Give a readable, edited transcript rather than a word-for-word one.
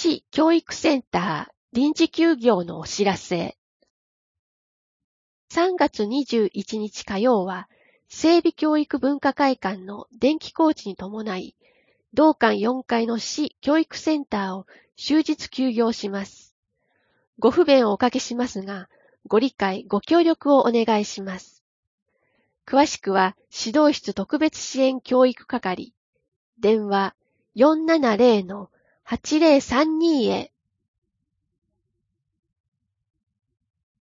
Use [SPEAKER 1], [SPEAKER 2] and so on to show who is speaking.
[SPEAKER 1] 市教育センター臨時休業のお知らせ。3月21日火曜は、整備教育文化会館の電気工事に伴い、同館4階の市教育センターを終日休業します。ご不便をおかけしますが、ご理解、ご協力をお願いします。詳しくは、指導室特別支援教育係、電話470-8032へ